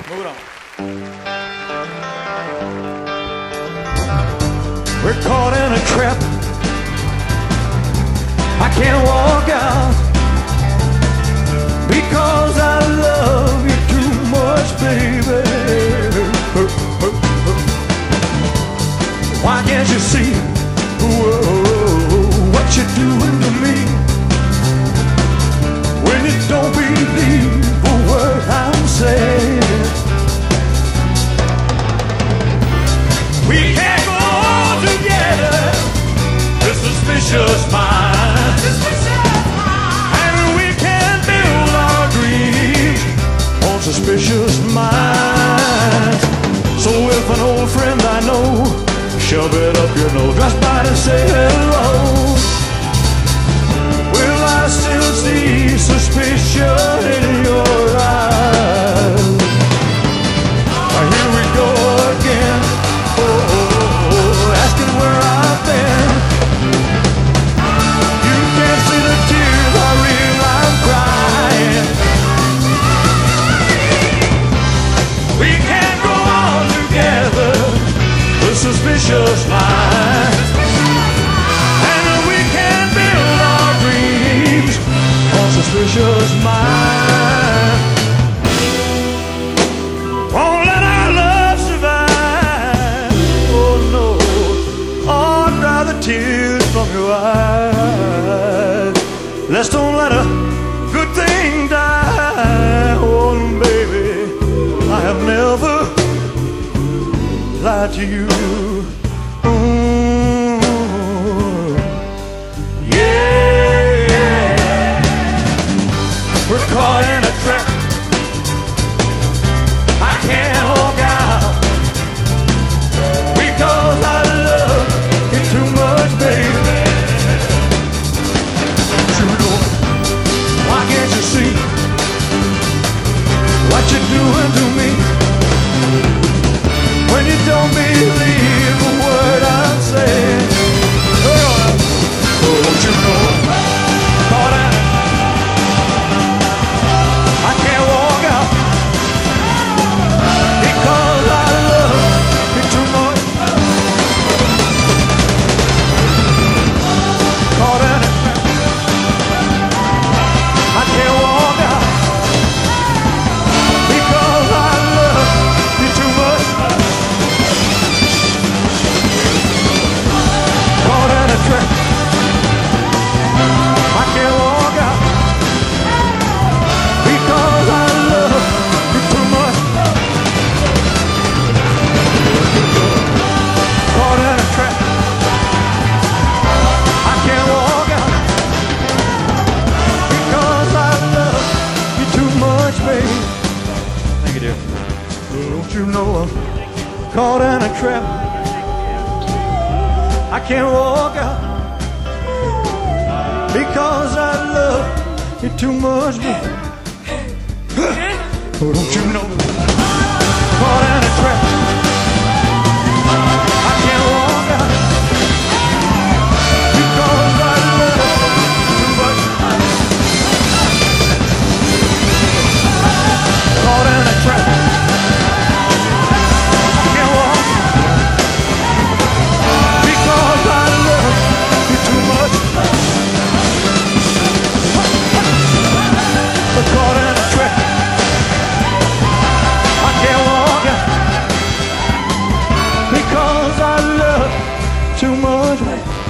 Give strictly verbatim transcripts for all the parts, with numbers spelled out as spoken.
Move it on. We're caught in a trap. I can't walk out because I love you too much, baby. Why can't you see whoa, what you're doing to me? When you don't believe a word I'm saying. We can't go on together, the suspicious mind. And we can't build our dreams on suspicious minds. So if an old friend I know shove it up your nose, just by to say hello, will I still see suspicion in your eyes? Here we go again, oh, oh, oh, asking where I've been. You can't see the tears I real I'm crying. We can't go on together, the suspicious mind. And we can't build our dreams on suspicious mind. Won't let our love survive. Oh no, oh, dry the tears from your eyes. Let's don't let a good thing die. Oh baby, I have never lied to you. Mm, yeah, we're caught in a trap. I can't walk out because I love you too much, baby. You know, why can't you see what you're doing to me? When you don't believe a word I'm saying. Oh, don't you know? Thought I, I can't walk out because I love you too much. Caught in a trap. I can't walk out because I love you too much. Caught in a trap. I can't walk out because I love you too much. Caught in a trap. I can't walk out because I love you too much, baby. Thank you, dear. Don't you know I'm caught in a trap? I can't walk out because I love you too much, baby. Oh, don't you know I'm caught in a trap? I can't walk out because I love you too much. Caught in a trap. I can't walk because I love you too much. Caught in a trap. I can't walk because I love too much.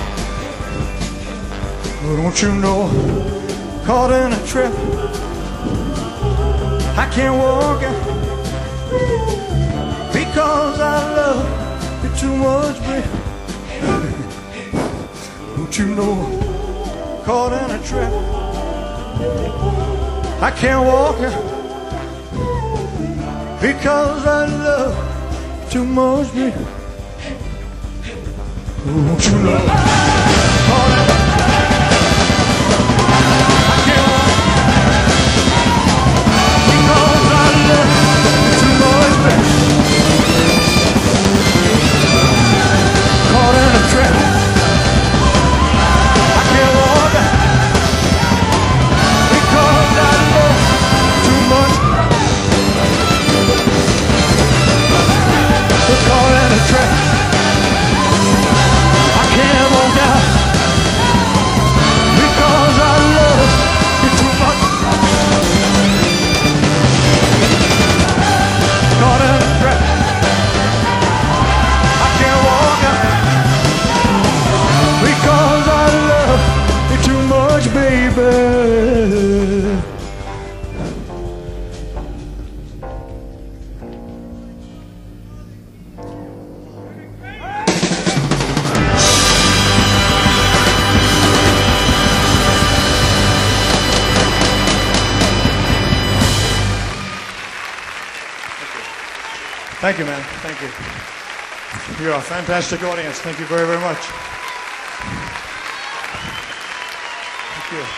Oh, don't you know? Caught in a trap. I can't walk because I love you too much, baby. Don't you know? Caught in a trap. I can't walk because I love you too much, baby. Don't you know? Caught in a I can't walk because I love you too much, baby. Caught in a trap. I can't walk because I love you too much. Thank you, man. Thank you. You're a fantastic audience. Thank you very, very much. Thank you.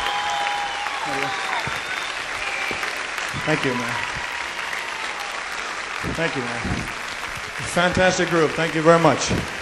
Thank you, man. Thank you, man. Fantastic group. Thank you very much.